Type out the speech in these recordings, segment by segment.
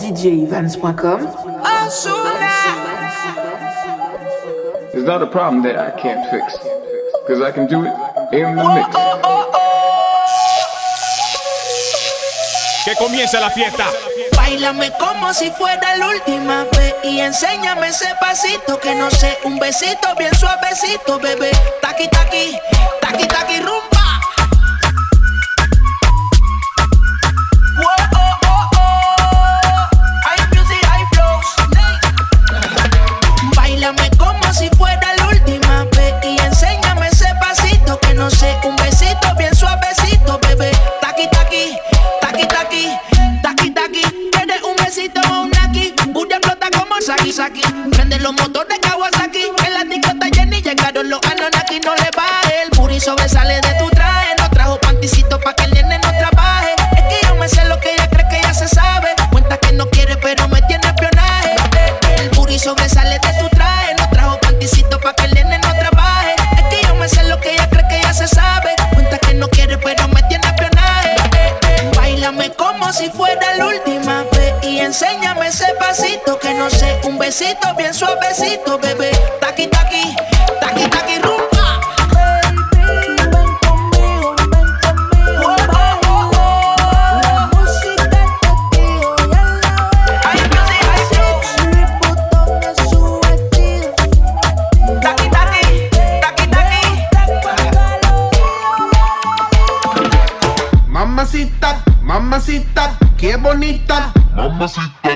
djevans.com. It's not a problem that I can't fix, cause I can do it in the mix. Que comience la fiesta. Báilame como si fuera la última vez y enséñame ese pasito que no sé, un besito bien suavecito, bebé. Taqui taqui, taqui taqui rumba. Báilame como si fuera la última vez y enséñame ese pasito que no sé, un besito bien suavecito, bebé. Taqui taqui, taqui taqui, taqui taqui. ¿Quieres un besito o un aquí? Booty explota como Saki Saki. Prende los motores Kawasaki. En la discota Jenny llegaron los Anunnaki. No le baje, el booty sobresale de tu traje. No trajo panticito pa' que el nene no trabaje. Es que yo me sé lo que ella cree que ya se sabe. Cuenta que no quiere pero me tiene espionaje. El booty sobresale de tu traje. No trajo panticito pa' que el nene no trabaje. Es que yo me sé lo que ella cree que ya se sabe. Cuenta que no quiere pero me tiene espionaje. Báilame como si fuera la última vez y enséñame ese pasito que no sé, un besito bien suavecito, bebé. Taqui taqui, taqui taqui rumba. Mamacita, mamacita, qué bonita. Mamacita.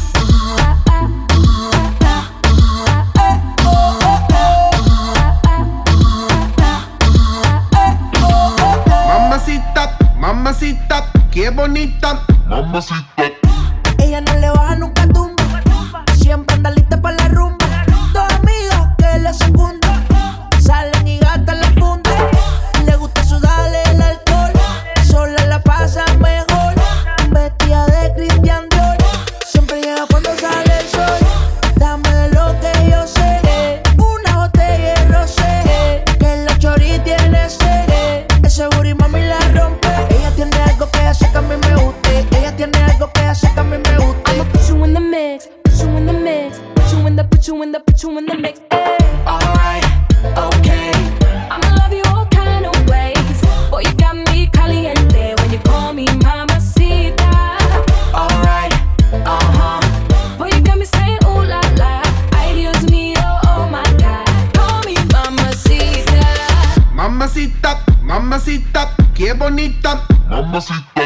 Mamacita, mamacita, qué bonita. Mamacita. Ella no le baja nunca tumba. Siempre anda lista para la rumba. Dos amigas que la secundan. Salen y gastan la funda. Le gusta sudarle el alcohol. Sola la pasa mejor. Vestida de Christian Dior. Siempre llega cuando sale el sol. Dame de lo que yo sé. Una botella de rosé. Que la chori tiene sed. Ese booty mami la rompe. Ella tiene algo que hace que a mí me guste. Ella tiene algo que hace que a mí me guste. I'ma put you in the mix, put you in the mix, put you in the, put you in the, put you in the mix. Alright, okay. I'ma love you all kind of ways. Boy, you got me caliente when you call me mamacita. Alright, Boy, you got me saying ooh la la. Ay, Dios mío, oh my God. Call me mamacita. Mamacita, mamacita, qué bonita. Mamacita.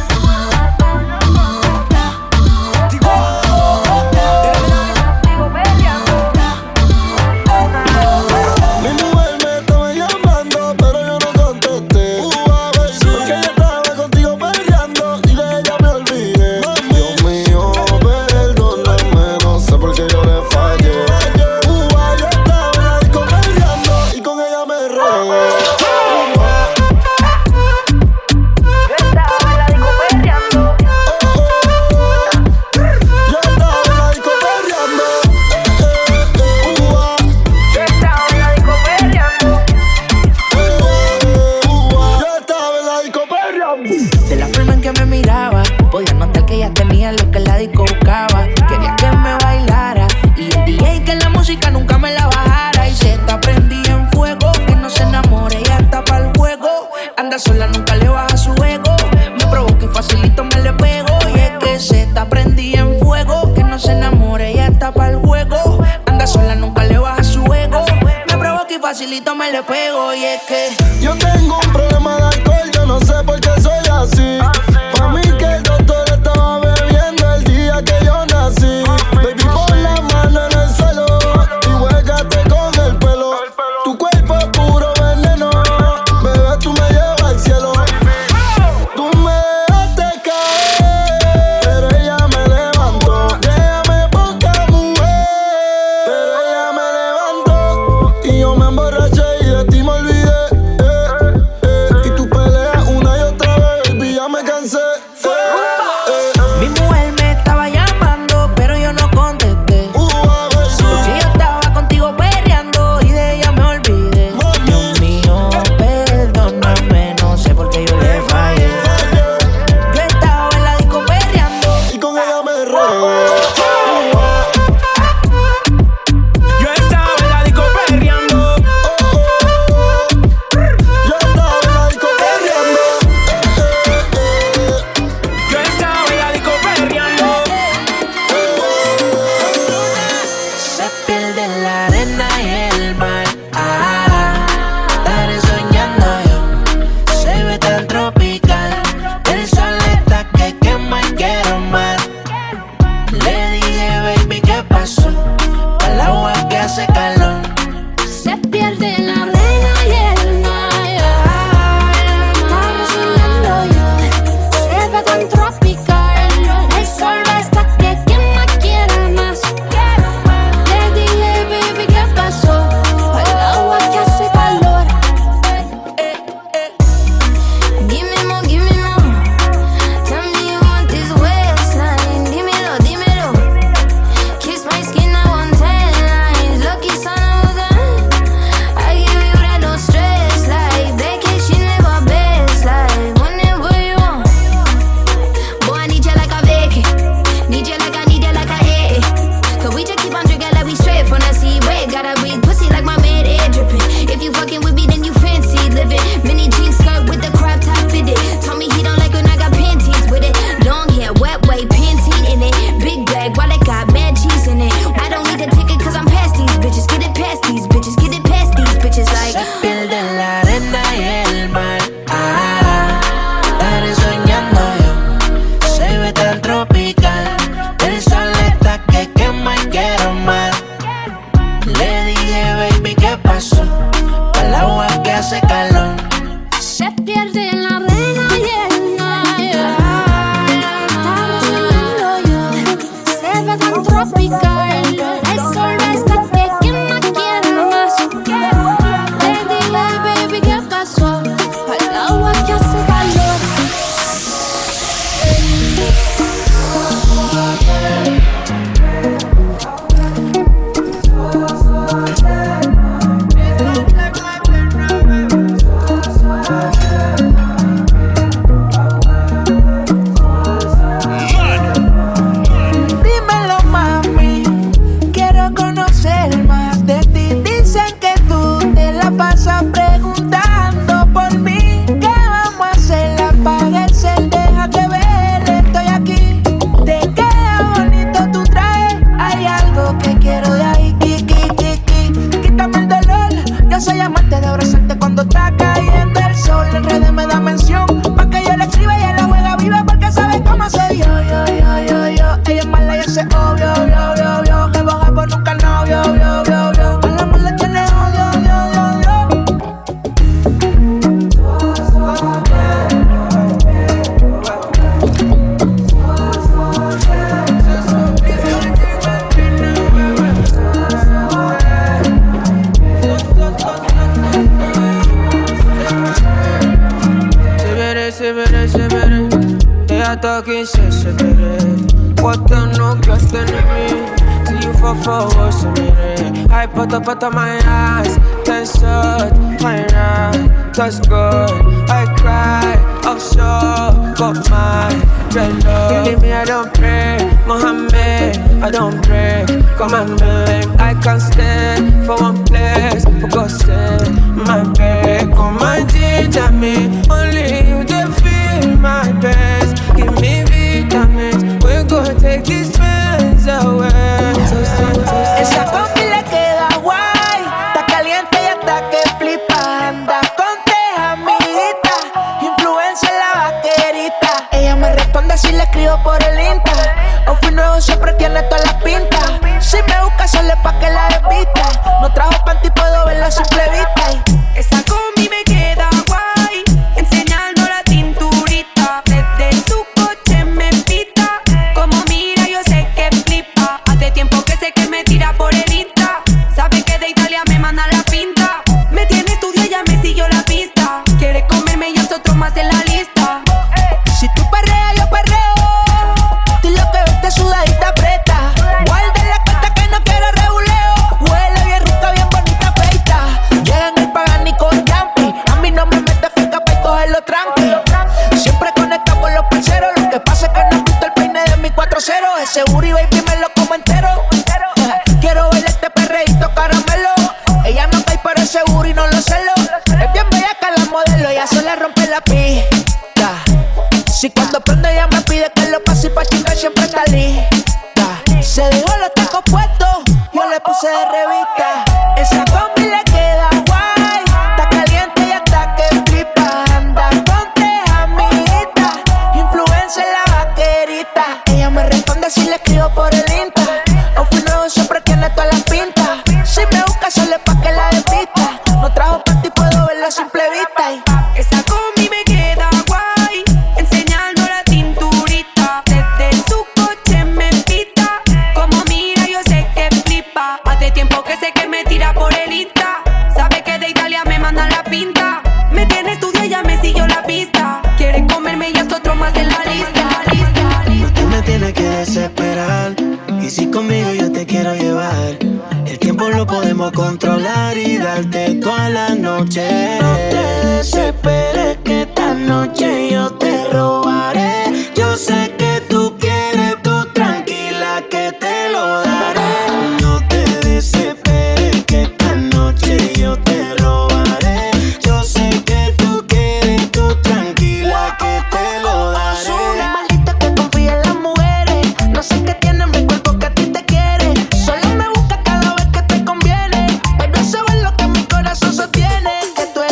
Mi mujer me estaba llamando, pero yo no contesté. Porque yo estaba contigo peleando y de ella me olvidé. Dios mío, perdóname, no sé por qué yo le fallé. Yo estaba en la disco peleando y con ella me regué. de la forma en que me miraba, podía notar que ella tenía lo que la disco buscaba. Quería que me bailara y el DJ que la música nunca me la bajara. Y se está prendida en fuego, que no se enamore, ella está pa'l juego. Anda sola, nunca le baja su ego. Me provoca y facilito me le pego. Y es que se está prendida en fuego, que no se enamore, ella está pa'l juego. Anda sola, nunca le baja su ego. Me provoca y facilito me le pego. Y es que Yo tengo un problema de alcohol, yo no sé por qué soy así. Pa' mí que el doctor estaba bebiendo el día que yo nací. Baby, pon la mano en el suelo y huégate con el pelo. Tu cuerpo es puro veneno, bebé, tú me llevas al cielo. Tú me dejaste caer, pero ella me levantó. Déjame poca mujer, pero ella me levantó. Y yo me emborraché y de ti me olvidé. hasta que se separe. Cuéntanos qué tienes en mí. Till you fall for what's in it. I put up my eyes, tense up, my right, that's good. I cry, I'm sure, got my red love. You leave me, I don't pray, Mohammed, I don't break commandment. I can't stand for one place, for God's sake, my baby, come and ginger me. Only you can feel my best. Give me vitamins, we're gonna take these pains away. Esa combi le queda guay, está caliente y hasta que flipa. Anda con tres amiguitas, influencia en la vaquerita. Ella me responde si le escribo por el Insta. Outfit nuevo siempre tiene todas las pintas. Si me busca solo es pa' que la desvista. No trajo panty, puedo verla a simple vista. Esa combi me queda guay, enseñando la cinturita. Desde su coche me pita, como mira yo sé que flipa. Hace tiempo que sé que me tira por el Insta. Sabe que de Italia me manda la pinta. Me tiene estudio y ya me siguió la pista. Quiere comerme y es otro más en la lista. Si tú perreas, yo perreo. Tú lo que ves te sudadita preta. Guarda la cuenta que no quiero reguleo. Huele bien rica, bien bonita, feita. Llega en el Pagani con Yampi. A mí no me mete fica pa' cogerlo tranqui. Siempre conectado con los parceros. Lo que pasa es que no he visto el peine de mi 4-0. Ese booty baby me lo como entero. Quiero ver este perreíto caramelo. Ella no cae pero ese booty no lo celo. Es bien bellaca la modelo, ella sola rompe la pista. Si cuando prende ella me pide que lo pase y pa' chingar siempre está lista. Se dejó los tacos puestos, yo le puse de revista. Esa combi le queda guay, está caliente y hasta que flipa. Anda con tres amiguitas, influencia en la vaquerita. Ella me responde si le escribo por el Insta. Outfit nuevo siempre tiene todas las pintas. Si me busca solo es pa' que la desvista. No trajo panty, puedo verla a simple vista. Esa combi me queda guay, enseñando la cinturita. Desde su coche me pita, como mira yo sé que flipa. Hace tiempo que sé que me tira por el Insta. Sabe que de Italia me manda la pinta. Me tiene estudio y ya me siguió la pista. Quiere comerme y es otro más en la lista. Tú me tienes que desesperar. Y si conmigo yo te quiero llevar, el tiempo lo podemos controlar y darte toda la noche. No te desesperes que esta noche yo te robaré. Yo sé que tú quieres, tú tranquila que te lo daré. No te desesperes que esta noche yo te robaré. Yo sé que tú quieres, tú tranquila que te lo daré. Una maldita que confía en las mujeres. No sé qué tiene en mi cuerpo que a ti te quiere. Solo me busca cada vez que te conviene. Pero eso es lo que mi corazón sostiene. Que tú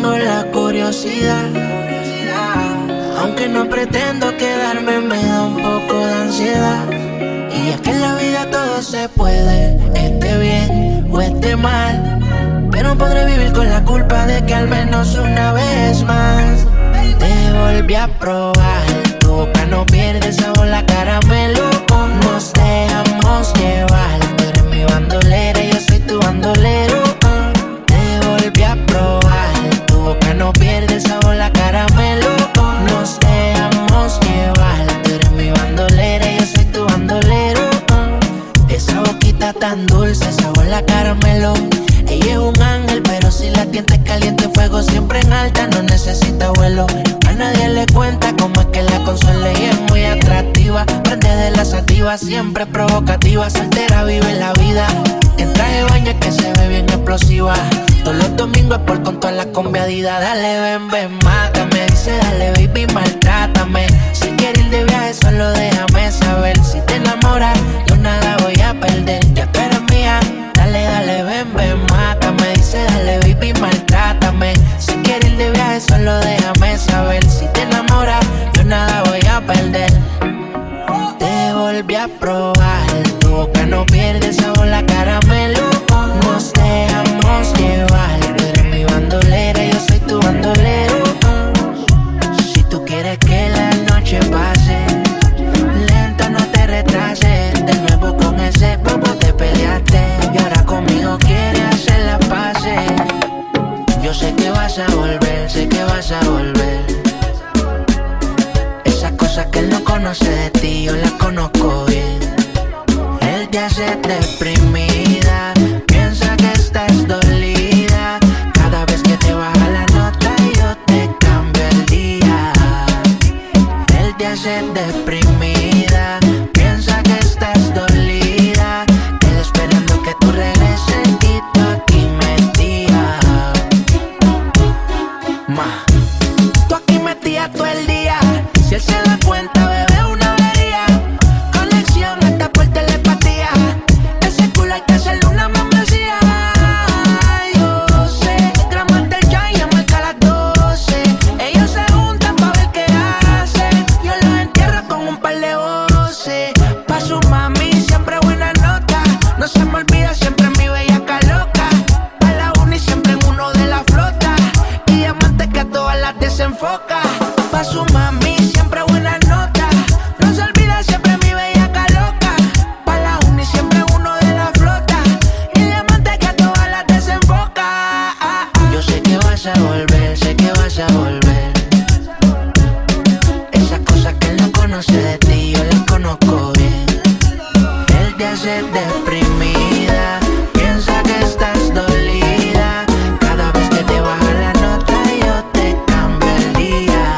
tengo la curiosidad. Aunque no pretendo quedarme, me da un poco de ansiedad. Y es que en la vida todo se puede, esté bien o esté mal. Pero podré vivir con la culpa de que al menos una vez más te volví a probar. Tu boca no pierde sabor, la caramelo. Nos dejamos llevar. Tú eres mi bandolera y yo soy tu bandolero. Te volví a probar. Tu boca no pierde sabor, la caramelo. Nos dejamos llevar. Tú eres mi bandolera y yo soy tu bandolero. Esa boquita tan dulce, sabor la caramelo. Ella es un ángel, pero si la tienta es caliente, fuego siempre en alta, no necesita vuelo. A nadie le cuenta cómo es que la consuela y es muy atractiva. Prende de la sativa, siempre provocativa, soltera vive la vida. En traje de baño es que se ve bien explosiva. Todos los domingos es por con todas las combiadidas. Dale, ven, ven, mátame. Dice, dale, baby, maltrátame. Si quieres ir de viaje, solo déjame saber. Si te enamoras, yo nada voy a perder. Ya tú eres mía. Dale, dale, ven, ven, mátame. Dice, dale, baby, maltrátame. Si quieres ir de viaje, solo déjame saber. Si te enamoras, yo nada voy a perder. Te volví a probar. Tu boca no pierde sabor, la caramelo. Nos dejamos llevar. Tú eres mi bandolera, yo soy tu bandolero. Si tú quieres que la noche pase, lento, no te retrases. De nuevo con ese bobo te peleaste y ahora conmigo quieres hacer las paces. Yo sé que vas a volver, sé que vas a volver. Esas cosas que él no conoce de ti, yo las conozco bien. Él te hace deprimida, piensa que estás dolida. Cada vez que te baja la nota yo te cambio el día. Él te hace deprimida, piensa que estás dolida. Él esperando que tú regreses y tú aquí metida. Ma, tú aquí metida todo el día. Si él se da cuenta, bebé, una avería. Conexión hasta por telepatía. Ese culo hay que hacerle una membresía. Yo sé, gramos del chai y marca las 12. Ellos se juntan pa' ver qué hacen. Yo los entierro con un par de voces. Pa' su mami siempre buena nota. No se me olvida siempre mi bellaca loca. Pa' la uni siempre en uno de la flota. Y diamantes que a todas las desenfoca. Pa' su mami siempre buena nota. No se olvida siempre mi bellaca loca. Pa' la uni siempre uno de la flota. Y diamantes que a todas las desenfoca. Yo sé que vas a volver, sé que vas a volver. Esas cosas que él no conoce de ti, yo las conozco bien. Él te hace deprimida, piensa que estás dolida. Cada vez que te baja la nota yo te cambio el día.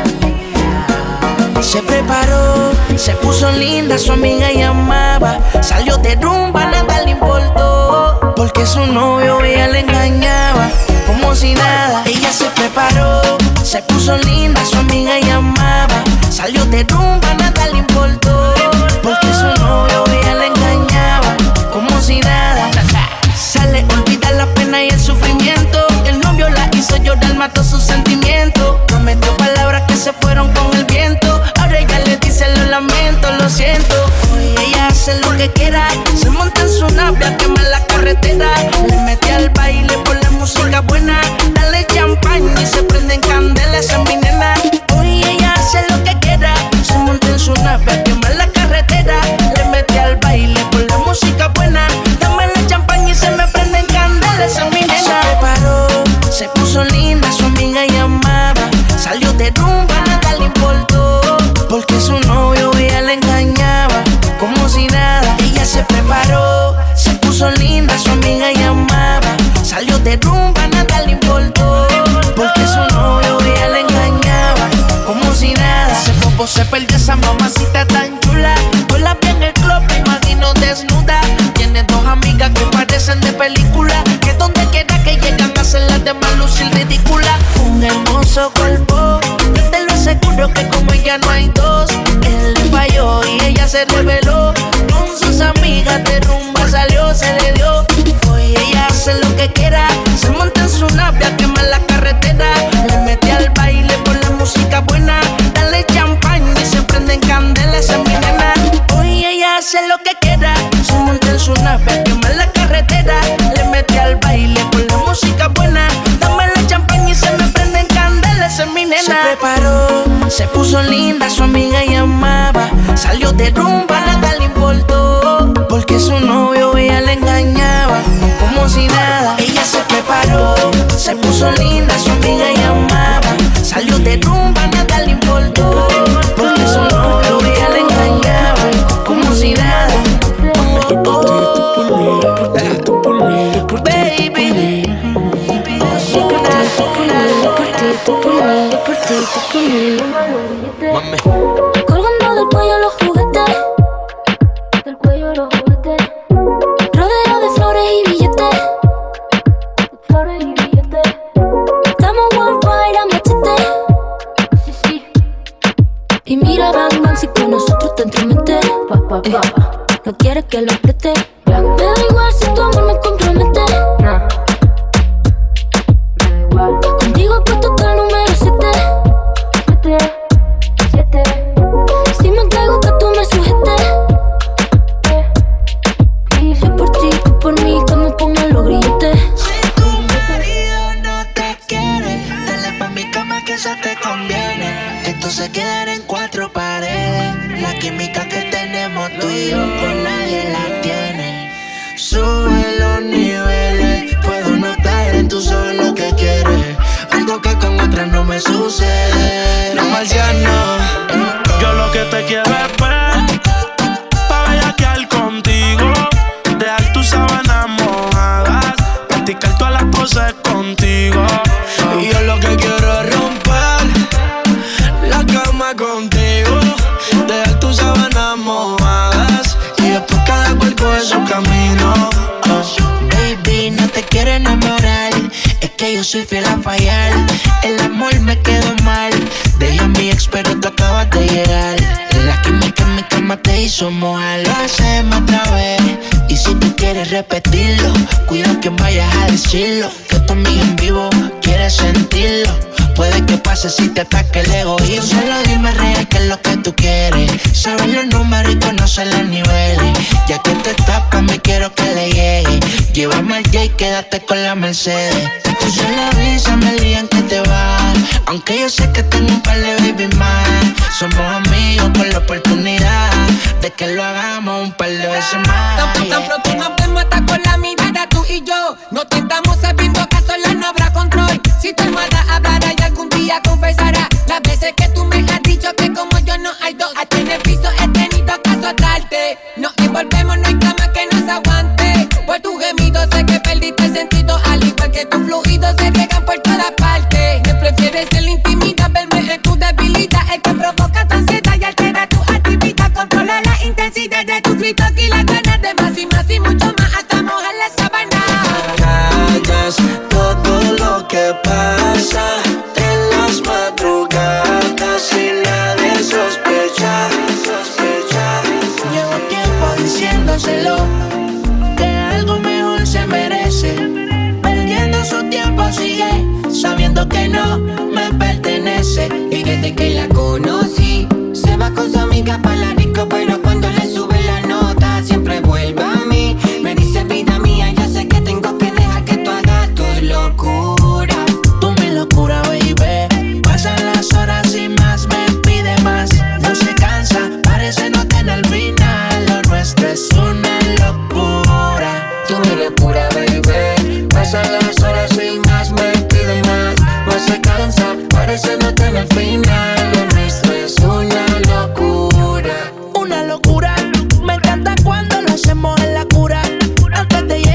Se preparó, se puso linda, su amiga llamaba. Salió de rumba, nada le importó. Porque su novio ella le engañaba, como si nada. Ella se preparó, se puso linda, su amiga llamaba. Salió de rumba, nada le importó. Porque su novio ella le engañaba, como si nada. Sale, olvida la pena y el sufrimiento. El novio la hizo llorar, mató sus sentimientos. Prometió palabras que se fueron con el viento. Ahora ella le dice lo lamento, lo siento. Hoy ella hace lo que quiera. Se monta en su nave a quemar la carretera. Le mete al baile por la música buena. Dale champaña y se prenden candelas en mi nena. Hoy ella hace lo que quiera. Se monta en su nave a quemar la carretera. Le mete al baile por la música buena. Dame la champaña y se me prenden candelas en mi nena. Se preparó, se puso linda, su amiga llamaba. Salió de rumba, nada le importó. Porque su novio ella le engañaba, como si nada. Ella se preparó, se puso linda, su amiga llamaba. Salió de rumba, nada le importó. Porque su novio ella le engañaba, como si nada. Ese popo se perdió, esa mamacita tan chula. Yo la vi en el club, me imagino desnuda. Tiene dos amigas que parecen de película. Que donde quiera que llegan hacen las demás lucir ridícula. Un hermoso cuerpo, yo te lo aseguro que como ella no hay dos. Él le falló y ella se reveló. Con sus amigas de rumba salió, se le dio. Hoy ella hace lo que quiera. Se monta en su nave a quemar la carretera. preparó, se puso linda, su amiga llamaba. Salió de rumba, nada le importó, porque su novio ella le engañaba, como si nada. Ella se preparó, se puso linda, su amiga llamaba. Salió de rumba, nada le importó, porque su novio ella le engañaba, como si nada. Baby, mami. Colgando del cuello los juguetes, del cuello los juguetes, rodeado de flores y billetes, flores y billetes. Estamos worldwide a machete, sí, sí. Y mira, bang, bang, si con nosotros te entromete. No quieres que lo apriete. Me da igual si tu amor me compromete. Contigo puesto hasta el número 7. Si me caigo que tú me sujetes. Yo por ti, tú por mí, que me pongan los grilletes. si tu marido no te quiere, dale pa' mi cama que eso te conviene. Esto se quedará en 4 paredes. La química que tenemos tú y yo con nadie la tiene. Sube los niveles, puedo notar en tus ojos lo que quieres. Algo que con otras no me sucede. No, marciano, yo lo que te quiero es ver, pa' bellaquear contigo, dejar tus sábanas mojadas, practicar todas las poses contigo. Y yo lo que quiero es romper la cama contigo, dejar tus sábanas mojadas y después cada cual coge su camino. Baby, no te quiero enamorar, es que yo soy fiel a fallar. El amor me quedó mal, dejé a mi ex pero tú acabas de llegar. La química en mi cama te hizo mojar. Lo hacemos otra vez, y si tú quieres repetirlo, cuida que vayas a decirlo, que tu amiga en vivo quiere sentirlo. Puede que pase si te ataque el egoísmo. Solo dime real qué es lo que tú quieres, saber los números y conocer los niveles. Ya que te tapas me quiero que le llegue. Llévame al J y quédate con la Mercedes. Tú solo avísame el día en que te vas, aunque yo sé que tengo un par de baby más. Somos amigos con la oportunidad de que lo hagamos un par de veces más. Tan pronto nos vemos hasta con la mirada tú y yo. No te estamos sabiendo que a solas no habrá control. Si tu hermana hablará y algún día confesará las veces que tú me has dicho que como yo no hay dos. A ti en el piso he tenido que azotarte. Nos envolvemos, no hay cama que nos aguante. Por tu gemido sé que perdiste el sentido, al igual que tus fluidos se riegan por todas partes. Me prefieres en la intimidad, verme en tu debilidad, el que provoca tu ansiedad y altera tu actividad. Controla la intensidad de tus gritos y las ganas de más y mucho más, hasta mojar la sábana. Callas todo lo que pasa en las madrugadas y nadie sospecha. Llevo tiempo diciéndoselo, que algo mejor se merece. Perdiendo su tiempo sigue, sabiendo que no me pertenece. Y desde que la conocí, se va con su amiga pa' la disco, pero cuando le sube la nota siempre vuelve a mí. Me dice vida mía, yo sé que tengo que dejar que tú hagas tus locuras. Tú mi locura, baby. Pasan las horas y más me pide más. No se cansa, parece no tener final. Lo nuestro es una locura. Tú mi locura, baby. Pasan las horas y más me pide más. No se cansa, parece no tener final. Lo nuestro es una locura. Una locura, me encanta cuando lo hacemos en la cura. Antes de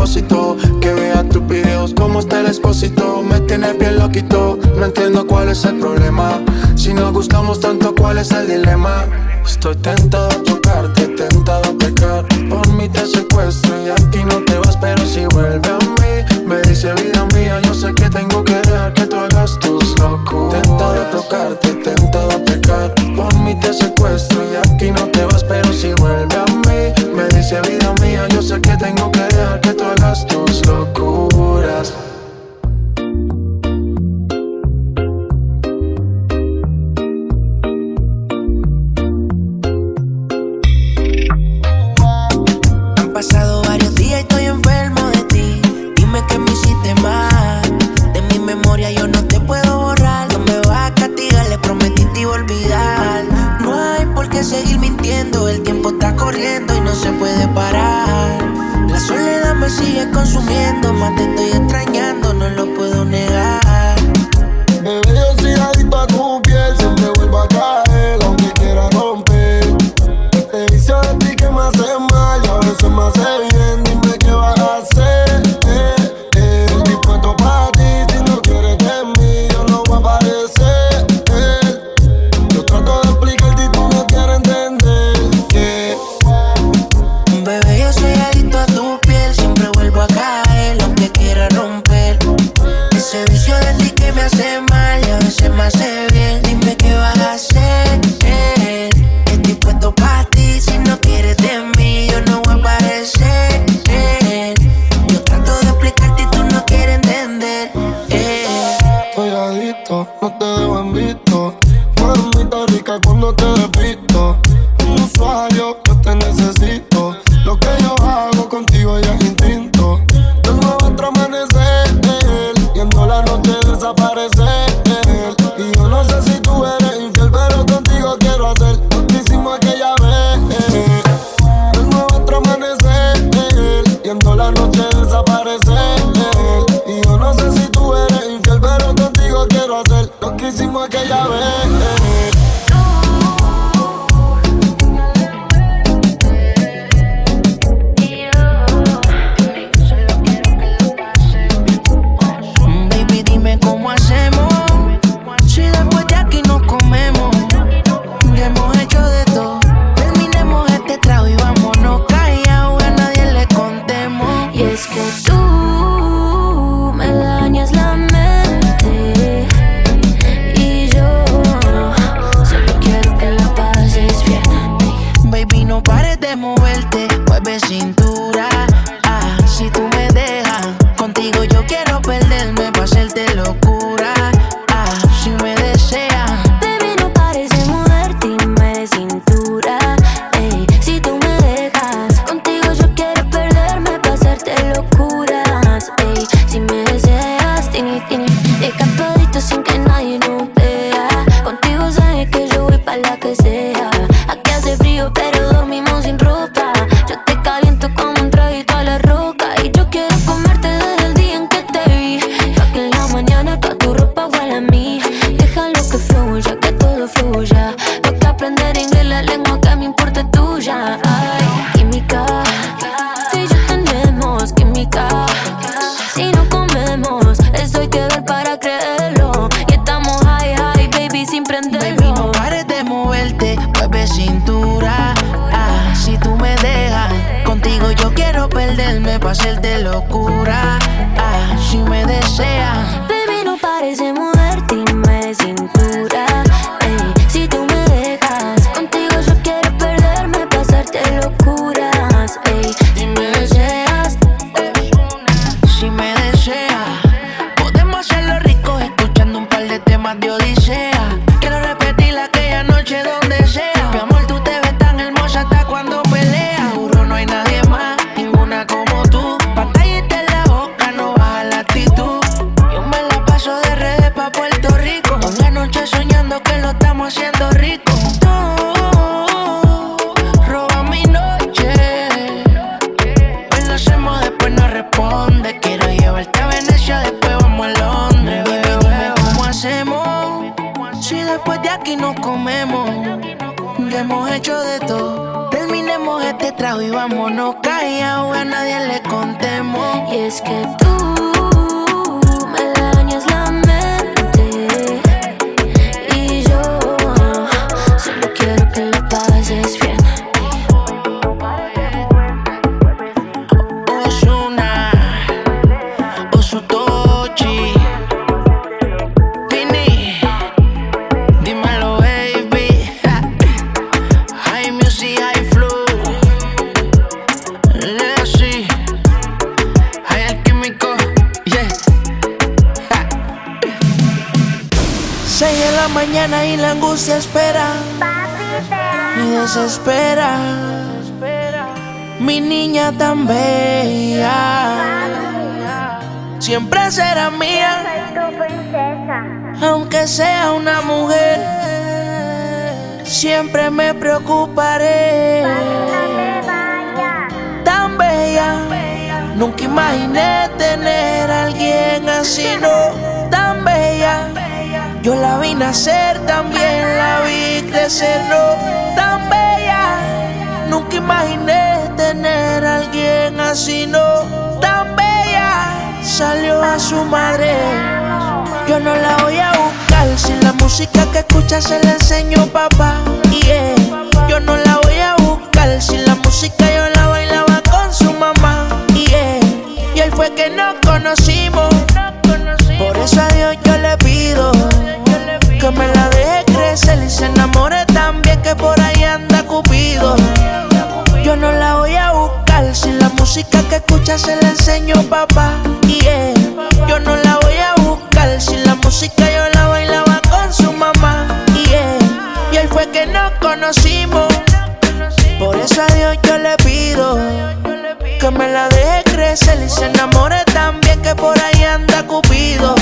propósito. Que vea tus videos como está el expósito. Me tienes bien loquito, no entiendo cuál es el problema. Si nos gustamos tanto, ¿cuál es el dilema? Estoy tentado a tocarte, tentado a pecar. Por mí te secuestro y aquí no te vas, pero si vuelve a mí. Me dice vida mía, yo sé que tengo que dejar que tú hagas tus locuras. Tentado a tocarte, tentado a pecar. Por mí te secuestro y aquí no te vas, pero si vuelve a mí. Me dice vida mía, yo sé que tengo que dejar que tú hagas tus locuras. Han pasado varios días y estoy enfermo de ti. Dime que me hiciste mal. De mi memoria yo no te puedo borrar. No me vas a castigar, le prometí te iba a olvidar. No hay por qué seguir mintiendo. El tiempo está corriendo y no se puede parar. La soledad me sigue consumiendo. Más te estoy extrañando, no lo puedo negar. Bebé, yo soy adicto a tu piel. Siempre vuelvo a caer, aunque quiera romper. Te dice a ti que me hace mal y a veces me hace bien. Dime qué vas a hacer. Dispuesto para ti, si no quieres de mí, yo no voy a aparecer. Yo trato de explicarte y tú no quieres entender. Bebé, yo soy adicto a tu piel. Siempre vuelvo a caer, aunque quiera romper. Ese vicio de ti que me hace mal y a veces me hace bien. Dime qué vas a hacer. Estoy puesto para ti, si no quieres de mí, yo no voy a aparecer. Yo trato de explicarte y tú no quieres entender. Estoy adicto, no te dejo en visto. Mamita rica cuando te despisto. Un usuario, yo te necesito. Lo que yo hago contigo ya es instinto. De nuevo otro amanecer, viendo la noche desaparecer. Y yo no sé si tú eres infiel, pero contigo quiero hacer lo que hicimos aquella vez. De nuevo otro amanecer, viendo la noche desaparecer. Y yo no sé si tú eres infiel, pero contigo quiero hacer lo que hicimos aquella vez. Baby, dime cómo hacemos. Si después de aquí nos comemos. Ya hemos hecho de todo. Terminemos este trago y vámonos callados. A nadie le contemos. Y es que tú me dañas la mente y yo solo quiero que la pases bien. Baby, no pares de moverte. Mueve cintura. Si tú me dejas, contigo yo quiero perderme pa' hacerte locura. Si me deseas, Baby, no pares de moverte y mueve cintura. Ey, si tú me dejas, contigo yo quiero perderme pa' hacerte locuras. Ey, si me deseas, tini, tini, escapadito sin que nadie nos vea. Contigo sabes que yo voy pa' la que sea. Aquí hace frío pero dormimos sin ropa. Yo te caliento como un traguito a la roca. Y yo quiero comerte desde el día en que te vi, pa' que en la mañana toda tu ropa huele a mí. Déjalo que fluya, que todo fluya. Toca aprender inglés, la lengua que me importa tuya. Ay, química, tú y yo tenemos química. Si no comemos, eso hay que ver para creerlo. Y estamos high, high, baby, sin prenderlo. baby, no pares de moverte. Mueve cintura. Si tú me dejas, contigo yo quiero perderme pa' hacerte locura. Si me deseas, Baby, no pares de moverte y mueve cintura. Ey, si tú me dejas, contigo yo quiero perderme pa' hacerte locuras. Ey, si me deseas, si me deseas, podemos hacerlo rico escuchando un par de temas de Odisea. Quiero repetir aquella noche donde sea. Mi amor, tú te ves tan hermosa hasta cuando peleas. Seguro no hay nadie más, ninguna como tú. Pantallita en la boca, no baja la actitud. Yo me la paso de redes pa' Puerto Rico. Una noche soñando que lo estamos haciendo rico. Roba mi noche. Hoy lo hacemos, después no responde. Quiero llevarte a Venecia, después vamos a Londres. Baby, dime cómo hacemos. Si después de aquí nos comemos. Ya hemos hecho de todo. Terminemos este trago y vámonos callados, a nadie le contemos. Y es que tú me dañas la mente y yo solo quiero que lo pases bien. Ozuna, Osutochi, Vini, dímelo baby. High music, high flow, Legacy, high alquímico, yeah. 6 de la mañana y la angustia espera, me desespera. Mi niña tan bella, siempre será mía, aunque sea una mujer. Siempre me preocuparé. Tan bella, nunca imaginé tener a alguien así, no. Tan bella, yo la vi nacer, también la vi crecer, no. Tan bella, nunca imaginé tener a alguien así, no. Tan bella, salió a su madre. Yo no la voy a buscar, si la música que escucha se la enseño papá. Yeah. Yo no la voy a buscar, si la música yo la bailaba con su mamá. Yeah. Y hoy fue que nos conocimos, por eso a Dios yo le pido que me la deje crecer y se enamore también, que por ahí anda Cupido. Yo no la voy a buscar, si la música que escucha se la enseño papá. Yeah. Yo no la voy a buscar, si la música yo la bailaba con su mamá. Yeah. Y hoy fue que nos conocimos, por eso a Dios yo le pido que me la deje crecer y se enamore también, que por ahí anda Cupido.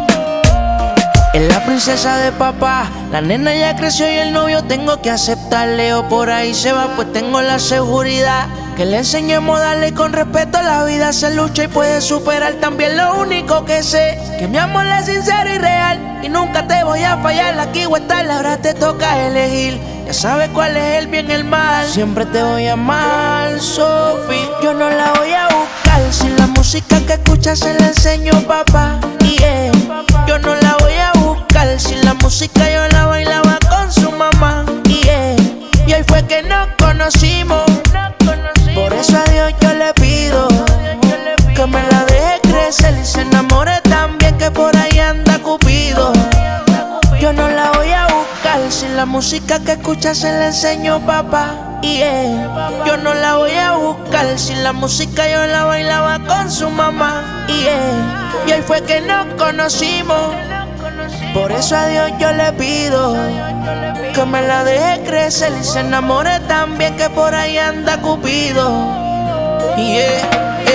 Es la princesa de papá, la nena ya creció y el novio tengo que aceptarle. O por ahí se va, pues tengo la seguridad que le enseñemos a darle con respeto a la vida. Se lucha y puede superar, también lo único que sé, que mi amor es sincero y real, y nunca te voy a fallar. Aquí o estar, ahora te toca elegir. Ya sabes cuál es el bien y el mal, siempre te voy a amar, Sophie. Yo no la voy a buscar, si la música que escucha se la enseño papá. Yeah. Yo no la voy a buscar, si la música yo la bailaba con su mamá. Yeah. Y hoy fue que nos conocimos, por eso a Dios yo le pido que me la deje crecer y se enamore también, que por ahí anda Cupido. Yo no la voy a buscar, si la música que escucha se la enseño papá. Yeah. Yo no la voy a buscar, si la música yo la bailaba con su mamá. Yeah. Y hoy fue que nos conocimos, por eso a Dios yo le pido que me la deje crecer y se enamore también, que por ahí anda Cupido. Yeah,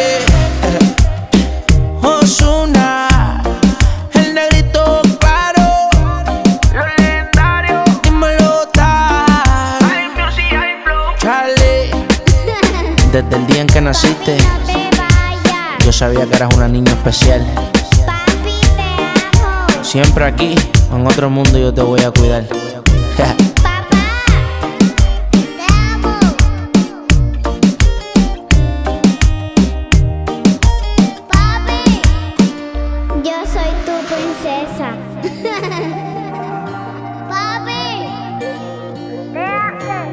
Ozuna, el negrito claro, los legendarios, dímelo tal, Charlie. Desde el día en que naciste, yo sabía que eras una niña especial. Siempre aquí, en otro mundo yo te voy a cuidar. Yo soy tu princesa. Papi, ¿qué haces?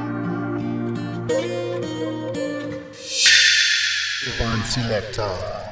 Divine Selector.